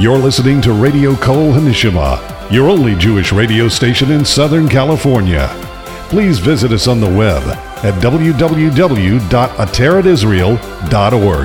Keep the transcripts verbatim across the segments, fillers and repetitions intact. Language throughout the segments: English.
You're listening to Radio Kol Hanishima, your only Jewish radio station in Southern California. Please visit us on the web at w w w dot ateret israel dot org.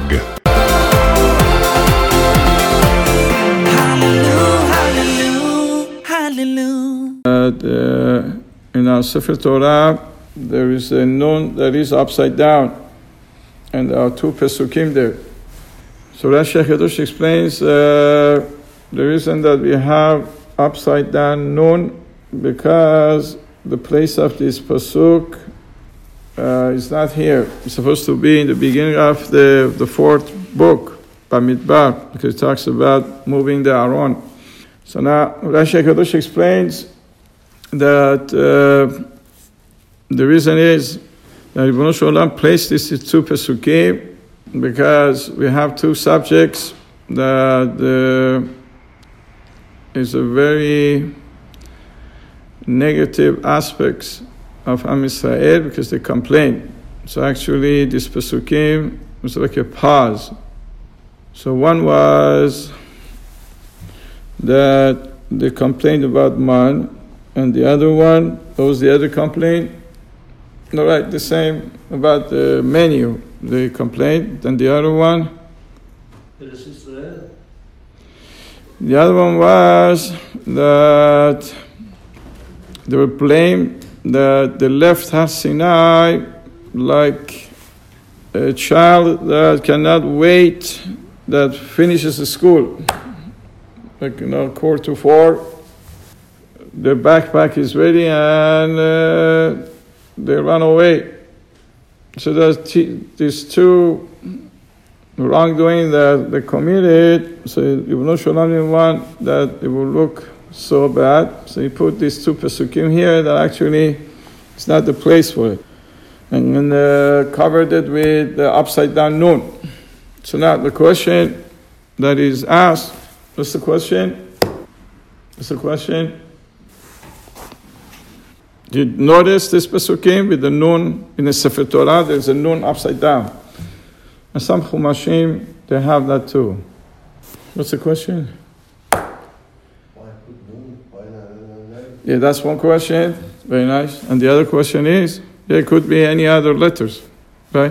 Uh, in our Sefer Torah, there is a nun that is upside down, and there are two pesukim there. So Rashi HaKadosh explains uh, the reason that we have upside down nun, because the place of this pasuk uh, is not here. It's supposed to be in the beginning of the, the fourth book, Bamidbar, because it talks about moving the Aron. So now Rashi HaKadosh explains that uh, the reason is that Ribono Shel Olam placed these two pesukim because we have two subjects that uh, is a very negative aspects of Am Yisrael because they complain. So actually this pesukim was like a pause. So one was that they complained about man, and the other one, what was the other complaint? All right, the same about the menu. They complained. Then the other one? The other one was that they were blamed that they left Har Sinai like a child that cannot wait, that finishes the school. Like, you know, quarter to four, their backpack is ready and uh, they run away. So there's t- these two wrongdoing that they committed. So Ribono Shel Olam didn't want that it will look so bad. So he put these two pesukim here that actually it's not the place for it. And then uh, covered it with the upside down nun. So now the question that is asked, what's the question? What's the question? Did you notice this pesukim with the nun in the Sefer Torah? There's a nun upside down. And some chumashim, they have that too. What's the question? Why put nun? Why not? Yeah, that's one question. Very nice. And the other question is, yeah, it could be any other letters, right?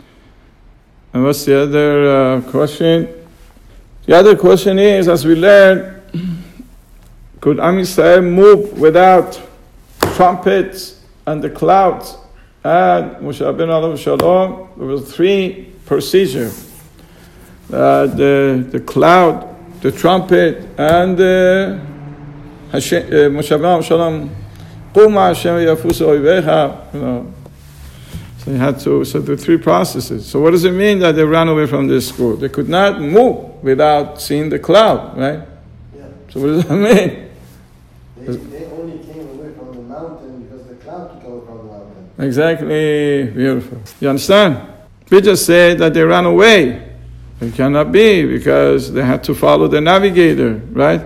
And what's the other uh, question? The other question is, as we learned, could Am Yisrael move without trumpets and the clouds? And Moshe Rabbeinu Alav Shalom, there were three procedures. Uh, the, the cloud, the trumpet, and uh, Hashem, uh, Moshe Rabbeinu Alav Shalom, Quma Hashem Yafusu Oivecha, you know. So you had to, so the three processes. So what does it mean that they ran away from this school? They could not move without seeing the cloud, right? Yeah. So what does that mean? They, they only came away from the mountain because the cloud took over from the mountain. Exactly, beautiful. You understand? We just said that they ran away. It cannot be because they had to follow the navigator, right?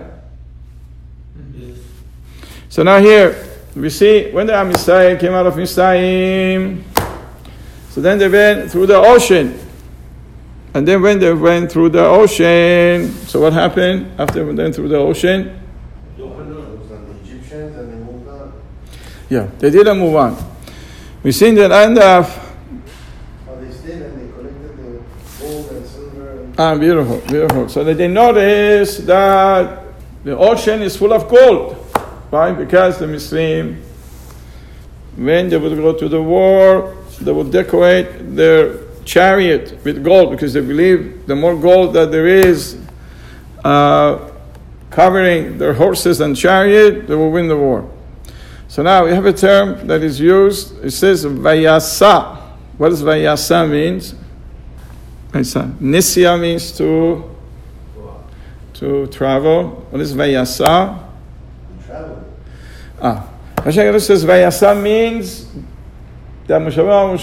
Yes. So now here, we see when the Am Yisrael came out of Mitzrayim, so then they went through the ocean. And then when they went through the ocean, so what happened after they went through the ocean? It was on the Egyptians and they moved on. Yeah, they didn't move on. We see in the end of... Oh, they stayed and they collected the gold and silver. And Ah, beautiful, beautiful. So that they noticed that the ocean is full of gold. Why? Because the Mitzrayim, when they would go to the war, they would decorate their chariot with gold because they believe the more gold that there is uh, covering their horses and chariot, they will win the war. So now we have a term that is used. It says vayasa. What does vayasa means? Nisya means to to travel. What is vayasa? travel. Ah, Rashi HaKadosh says vayasa means that Moshe Rabbeinu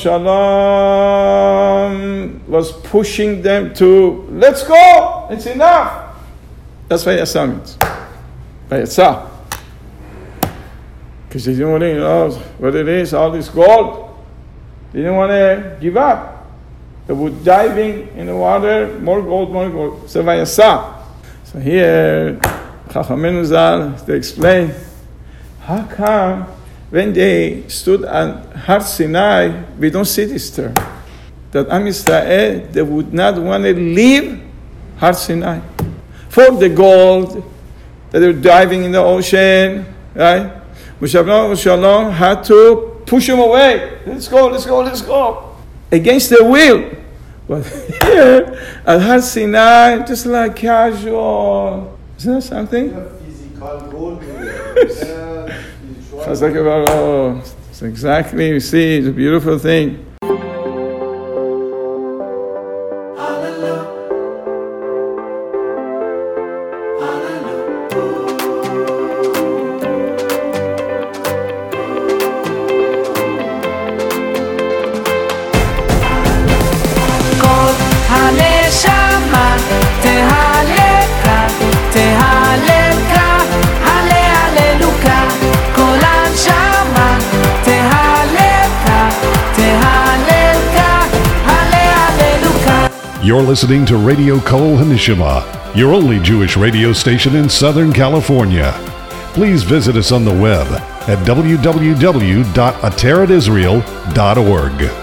Shalom was pushing them to, let's go, it's enough. That's what Vayasa means. Vayasa. Because they didn't want to, you know, what it is, all this gold. They didn't want to give up. They were diving in the water, more gold, more gold. So Vayasa. So here, Chachamenu Zal, they explain, how come when they stood at Har Sinai, we don't see this term, that Am Yisrael, they would not want to leave Har Sinai for the gold that they were diving in the ocean, right? Moshe Rabbeinu Shalom had to push them away. Let's go, let's go, let's go. Against their will. But here, at Har Sinai, just like casual. Isn't that something? Physical goal. Chazak Baruch. It's exactly, you see, it's a beautiful thing. You're listening to Radio Kol Hanishima, your only Jewish radio station in Southern California. Please visit us on the web at w w w dot ateret israel dot org.